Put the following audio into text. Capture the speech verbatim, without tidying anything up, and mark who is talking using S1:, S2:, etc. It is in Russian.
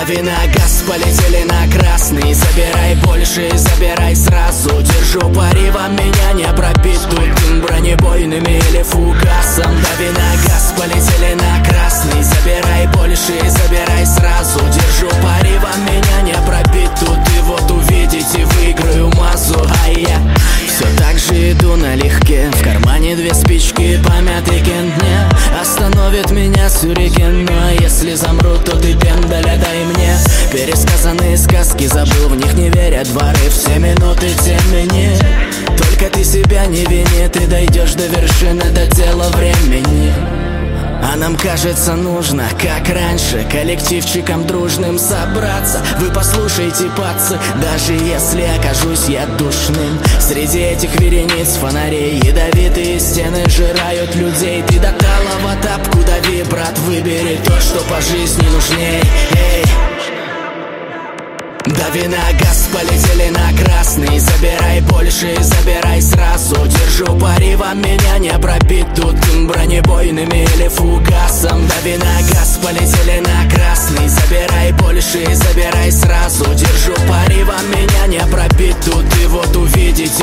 S1: Дави на газ, полетели на красный. Забирай больше, забирай сразу. Держу пари, вам меня не пробить тут бронебойными или фугасом. Дави на газ, полетели на красный. Забирай больше, забирай сразу. Держу пари, вам меня не пробить тут. И вот увидите, выиграю массу. А я все так же иду налегке. В кармане две спички, помятый кент не остановит меня сюрикен. Ну а если замру, то ты пендаля дай мне. Пересказанные сказки забыл, в них не верят воры. Все минуты темени. Только ты себя не вини, ты дойдешь до вершины, до тела времени. А нам кажется нужно, как раньше, коллективчиком дружным собраться. Вы послушайте, пацы, даже если окажусь я душным. Среди этих верениц фонарей ядовитые стены жирают людей. Ты до талого тапку дави, брат, выбери то, что по жизни нужней. Эй! Дави на газ, полетели на красный. Забирай больше, забирай сразу. Держу пари, вам меня не пробить тут бронебойными или фугасом. Дави на газ, полетели на красный. Забирай больше, забирай сразу. Держу пари, вам меня не пробить тут. И вот увидите,